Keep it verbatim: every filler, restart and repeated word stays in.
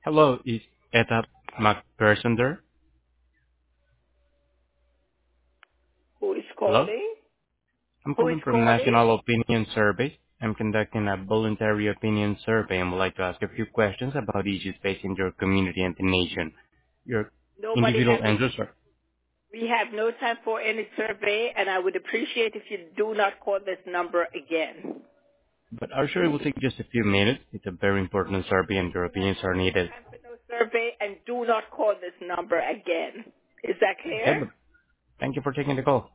Hello, is Etta McPherson there? Who is Hello? calling? I'm Who is calling from calling? National Opinion Survey. I'm conducting a voluntary opinion survey and would like to ask a few questions about issues facing your community and the nation. Your Nobody individual has a. answers are, We have no time for any survey, and I would appreciate if you do not call this number again. but are sure it will take just a few minutes. It's a very important survey and your We have opinions no are needed. time for no survey, and do not call this number again. Is that Okay, clear? but thank you for taking the call.